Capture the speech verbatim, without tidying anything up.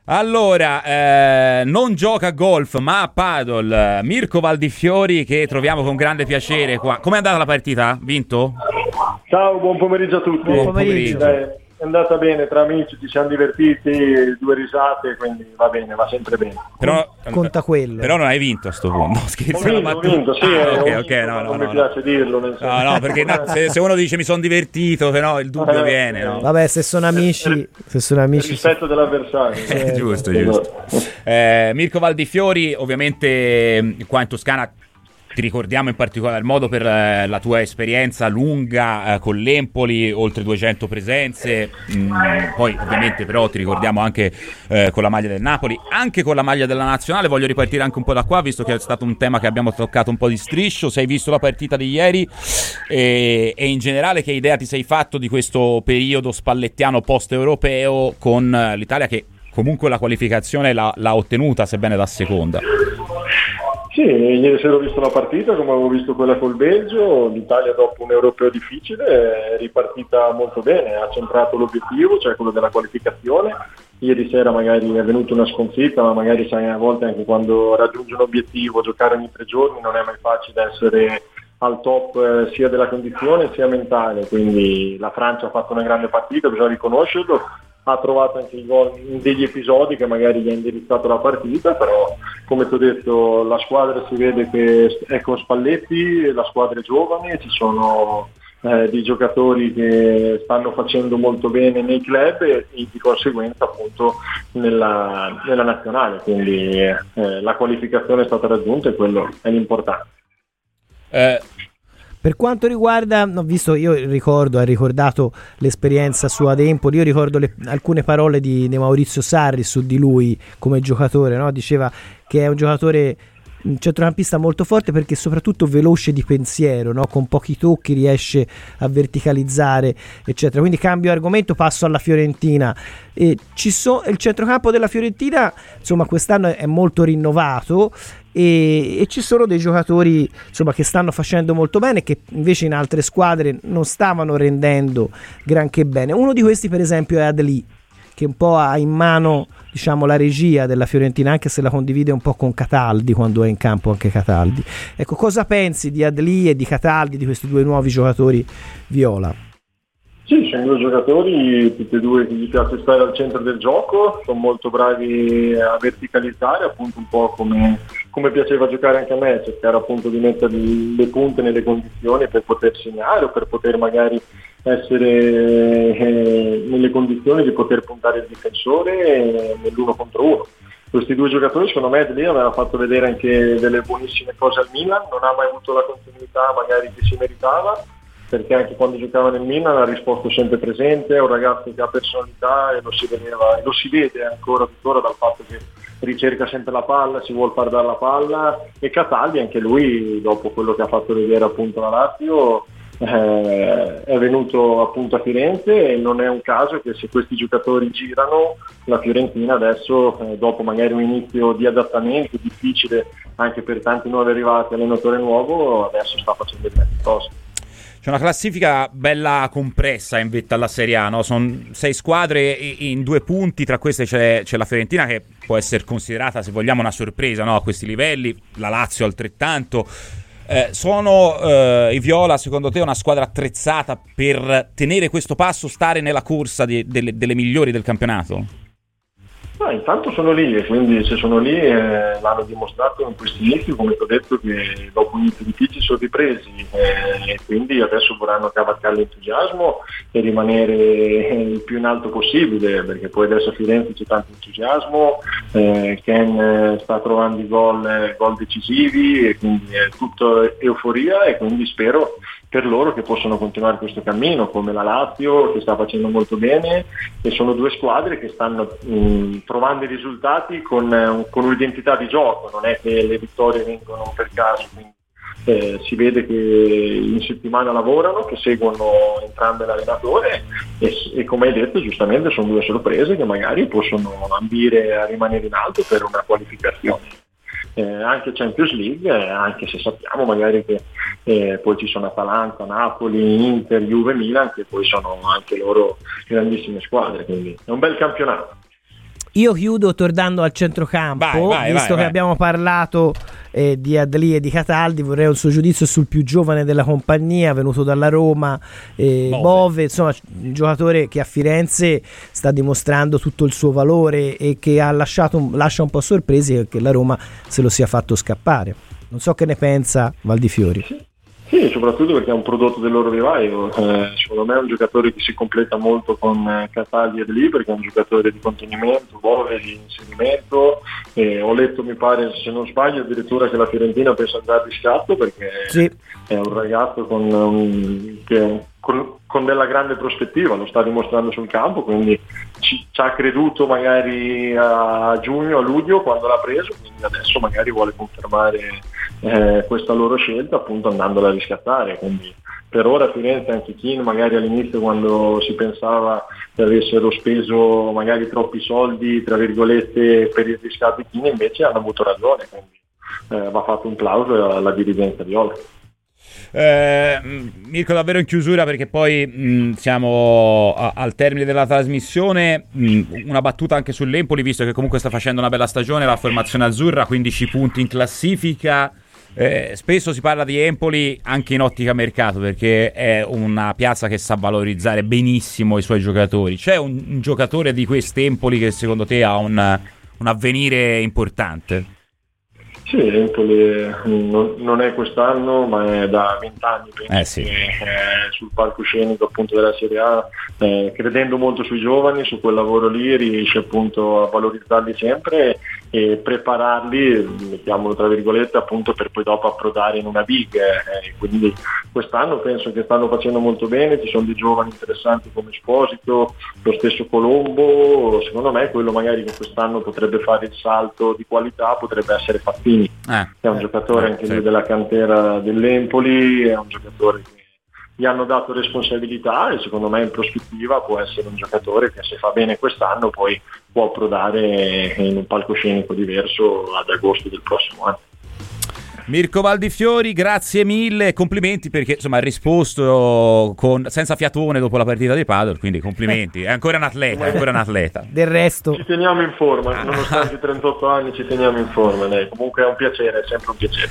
Allora, eh, non gioca a golf ma a paddle Mirko Valdifiori, che troviamo con grande piacere qua. Com'è andata la partita? Vinto? Ciao, buon pomeriggio a tutti. Buon pomeriggio. Dai, è andata bene, tra amici ci siamo divertiti, due risate, quindi va bene, va sempre bene. Però, conta quello. Però non hai vinto a sto punto. No, scherzo, ho vinto, ho vinto, sì, ah, ho ok, vinto, ok, no, no, non no, mi piace no. dirlo. Nel senso. No, no, perché no, se, se uno dice mi sono divertito, se no il dubbio Eh, viene. No? Vabbè, se sono amici, se sono amici. Rispetto dell'avversario. Eh, giusto, giusto. Eh, Mirko Valdifiori, ovviamente qua in Toscana ti ricordiamo in particolar modo per eh, la tua esperienza lunga eh, con l'Empoli, oltre duecento presenze, mm, poi ovviamente però ti ricordiamo anche eh, con la maglia del Napoli, anche con la maglia della Nazionale. Voglio ripartire anche un po' da qua, visto che è stato un tema che abbiamo toccato un po' di striscio. Se hai visto la partita di ieri e, e in generale che idea ti sei fatto di questo periodo spallettiano post-europeo con eh, l'Italia, che comunque la qualificazione l'ha, l'ha ottenuta, sebbene da seconda? Sì, ieri sera ho visto la partita, come avevo visto quella col Belgio. L'Italia dopo un europeo difficile è ripartita molto bene, ha centrato l'obiettivo, cioè quello della qualificazione. Ieri sera magari è venuta una sconfitta, ma magari sai, a volte anche quando raggiungi un obiettivo, giocare ogni tre giorni non è mai facile essere al top eh, sia della condizione sia mentale, quindi la Francia ha fatto una grande partita, bisogna riconoscerlo. Ha trovato anche il gol in degli episodi che magari gli ha indirizzato la partita, però come ti ho detto la squadra si vede che è con Spalletti, la squadra è giovane, ci sono eh, dei giocatori che stanno facendo molto bene nei club e, e di conseguenza appunto nella, nella nazionale, quindi eh, la qualificazione è stata raggiunta e quello è l'importante. Eh. Per quanto riguarda, ho visto, io ricordo, hai ricordato l'esperienza sua ad Empoli, io ricordo le, alcune parole di, di Maurizio Sarri su di lui come giocatore, no? Diceva che è un giocatore, un centrocampista molto forte perché è soprattutto veloce di pensiero, no? Con pochi tocchi riesce a verticalizzare, eccetera. Quindi cambio argomento, passo alla Fiorentina. E ci so, il centrocampo della Fiorentina, insomma, quest'anno è molto rinnovato. E, e ci sono dei giocatori insomma che stanno facendo molto bene, che invece in altre squadre non stavano rendendo granché bene. Uno di questi per esempio è Adli, che un po' ha in mano, diciamo, la regia della Fiorentina, anche se la condivide un po' con Cataldi quando è in campo anche Cataldi. Ecco, cosa pensi di Adli e di Cataldi, di questi due nuovi giocatori viola? Sì, sono due giocatori, tutti e due che gli piace stare al centro del gioco, sono molto bravi a verticalizzare, appunto un po' come, come piaceva giocare anche a me, cercare appunto di mettere le punte nelle condizioni per poter segnare o per poter magari essere eh, nelle condizioni di poter puntare il difensore nell'uno contro uno. Questi due giocatori secondo me lì aveva fatto vedere anche delle buonissime cose al Milan, non ha mai avuto la continuità magari che si meritava, perché anche quando giocava nel Milan ha risposto sempre presente, è un ragazzo che ha personalità e lo si vedeva e lo si vede ancora tuttora dal fatto che ricerca sempre la palla, si vuol far dare la palla, e Cataldi anche lui dopo quello che ha fatto vedere appunto la Lazio eh, è venuto appunto a Firenze, e non è un caso che se questi giocatori girano la Fiorentina adesso eh, dopo magari un inizio di adattamento difficile anche per tanti nuovi arrivati, allenatore nuovo, adesso sta facendo il grandi cose. C'è una classifica bella compressa in vetta alla Serie A, no? Sono sei squadre in due punti, tra queste c'è, c'è la Fiorentina, che può essere considerata, se vogliamo, una sorpresa, no? A questi livelli, la Lazio altrettanto. Eh, sono eh, i Viola, secondo te, una squadra attrezzata per tenere questo passo, stare nella corsa di, delle, delle migliori del campionato? No, intanto sono lì, e quindi se sono lì eh, l'hanno dimostrato in questi inizi, come ti ho detto, che dopo inizi difficili sono ripresi eh, e quindi adesso vorranno cavalcare l'entusiasmo e rimanere eh, il più in alto possibile, perché poi adesso a Firenze c'è tanto entusiasmo, eh, Ken eh, sta trovando i gol, eh, gol decisivi, e quindi è tutto euforia, e quindi spero per loro che possono continuare questo cammino, come la Lazio che sta facendo molto bene, e sono due squadre che stanno mh, trovando i risultati con, con un'identità di gioco, non è che le vittorie vengono per caso, quindi eh, si vede che in settimana lavorano, che seguono entrambe l'allenatore, e, e come hai detto giustamente sono due sorprese che magari possono ambire a rimanere in alto per una qualificazione. Eh, anche Champions League, eh, anche se sappiamo magari che eh, poi ci sono Atalanta, Napoli, Inter, Juve, Milan, che poi sono anche loro grandissime squadre, quindi è un bel campionato. Io chiudo tornando al centrocampo, vai, vai, visto vai, che vai. abbiamo parlato eh, di Adli e di Cataldi, vorrei un suo giudizio sul più giovane della compagnia, venuto dalla Roma, eh, Bove. Bove, insomma un giocatore che a Firenze sta dimostrando tutto il suo valore e che ha lasciato, lascia un po' sorpresi che la Roma se lo sia fatto scappare. Non so che ne pensa Valdifiori. Sì, soprattutto perché è un prodotto del loro vivaio, eh, secondo me è un giocatore che si completa molto con eh, Cataldi ed lì, perché è un giocatore di contenimento, Bove di inserimento, eh, ho letto, mi pare, se non sbaglio, addirittura che la Fiorentina pensa di andare di scatto, perché Sì. è un ragazzo con, um, che, con, con della grande prospettiva, lo sta dimostrando sul campo, quindi ci, ci ha creduto magari a giugno, a luglio quando l'ha preso, quindi adesso magari vuole confermare eh, questa loro scelta appunto andandola a riscattare, quindi per ora Firenze, anche Keane magari all'inizio quando si pensava che avessero speso magari troppi soldi tra virgolette per il riscatto di Keane, invece hanno avuto ragione, quindi eh, va fatto un plauso alla dirigenza di Olga. Eh, Mirko, davvero in chiusura, perché poi mh, siamo a, al termine della trasmissione, mh, una battuta anche sull'Empoli, visto che comunque sta facendo una bella stagione, la formazione azzurra, quindici punti in classifica. Eh, spesso si parla di Empoli anche in ottica mercato, perché è una piazza che sa valorizzare benissimo i suoi giocatori. C'è un, un giocatore di quest'Empoli che secondo te ha un, un avvenire importante? Sì, Empoli non, non è quest'anno, ma è da vent'anni penso Eh sì. che eh, sul palcoscenico appunto della Serie A, eh, credendo molto sui giovani, su quel lavoro lì, riesce appunto a valorizzarli sempre e prepararli, mettiamolo tra virgolette, appunto per poi dopo approdare in una big. Eh, quindi quest'anno penso che stanno facendo molto bene, ci sono dei giovani interessanti come Esposito, lo stesso Colombo, secondo me quello magari che quest'anno potrebbe fare il salto di qualità potrebbe essere Fattini. Eh, È un giocatore eh, anche sì. lui della cantera dell'Empoli, è un giocatore che gli hanno dato responsabilità e secondo me in prospettiva può essere un giocatore che se fa bene quest'anno poi può approdare in un palcoscenico diverso ad agosto del prossimo anno. Mirko Valdifiori, grazie mille, complimenti perché insomma ha risposto con, senza fiatone dopo la partita di Padel, quindi complimenti, è ancora un atleta, è ancora un atleta. Del resto Ci teniamo in forma, nonostante i trentotto anni ci teniamo in forma, dai. Comunque è un piacere, è sempre un piacere.